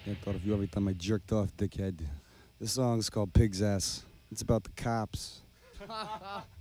I thought of you every time I jerked off, dickhead. This song is called Pig's Ass. It's about the cops.